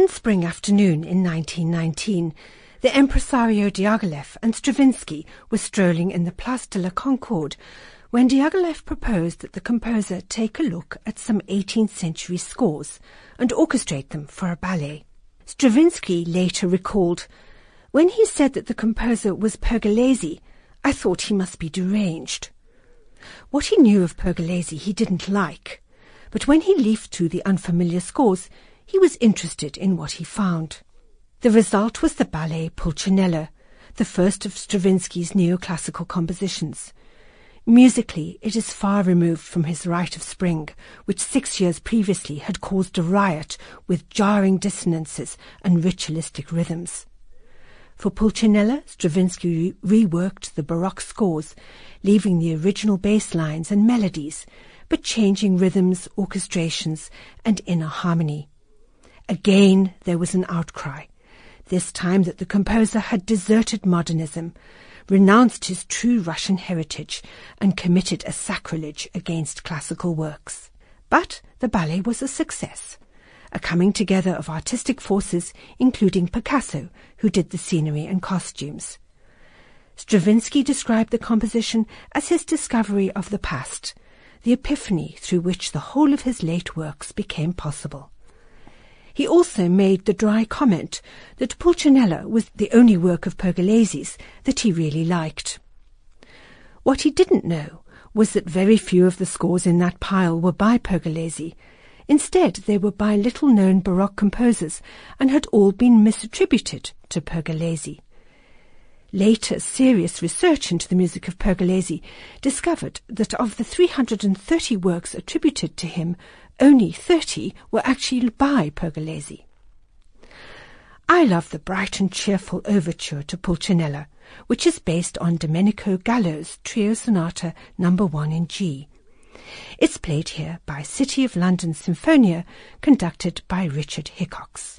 One spring afternoon in 1919, the impresario Diaghilev and Stravinsky were strolling in the Place de la Concorde when Diaghilev proposed that the composer take a look at some 18th century scores and orchestrate them for a ballet. Stravinsky later recalled, "When he said that the composer was Pergolesi, I thought he must be deranged." What he knew of Pergolesi he didn't like, but when he leafed through the unfamiliar scores, he was interested in what he found. The result was the ballet Pulcinella, the first of Stravinsky's neoclassical compositions. Musically, it is far removed from his Rite of Spring, which 6 years previously had caused a riot with jarring dissonances and ritualistic rhythms. For Pulcinella, Stravinsky reworked the Baroque scores, leaving the original bass lines and melodies, but changing rhythms, orchestrations, and inner harmony. Again, there was an outcry, this time that the composer had deserted modernism, renounced his true Russian heritage, and committed a sacrilege against classical works. But the ballet was a success, a coming together of artistic forces, including Picasso, who did the scenery and costumes. Stravinsky described the composition as his discovery of the past, the epiphany through which the whole of his late works became possible. He also made the dry comment that Pulcinella was the only work of Pergolesi's that he really liked. What he didn't know was that very few of the scores in that pile were by Pergolesi. Instead, they were by little-known Baroque composers and had all been misattributed to Pergolesi. Later, serious research into the music of Pergolesi discovered that of the 330 works attributed to him, only 30 were actually by Pergolesi. I love the bright and cheerful overture to Pulcinella, which is based on Domenico Gallo's Trio Sonata No. 1 in G. It's played here by City of London Sinfonia, conducted by Richard Hickox.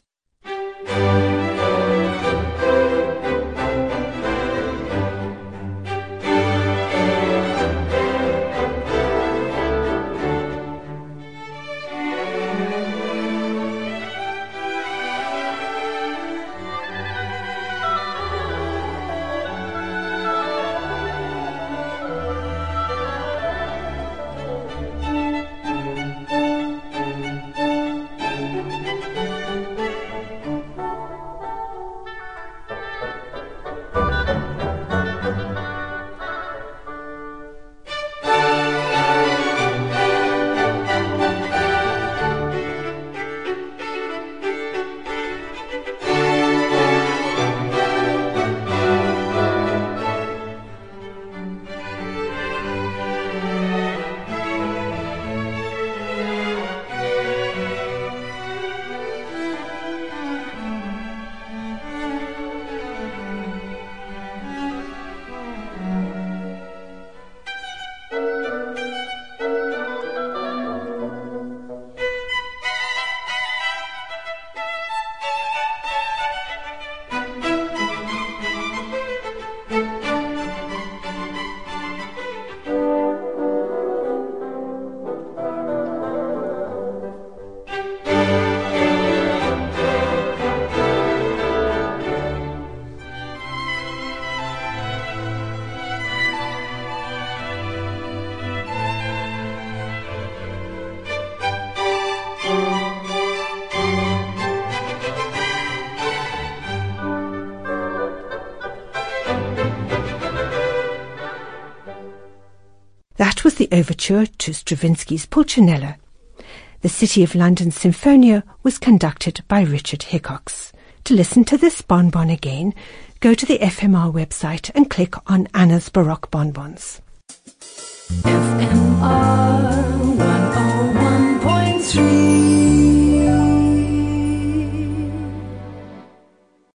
That was the overture to Stravinsky's Pulcinella. The City of London Sinfonia was conducted by Richard Hickox. To listen to this bonbon again, go to the FMR website and click on Anna's Baroque Bonbons. FMR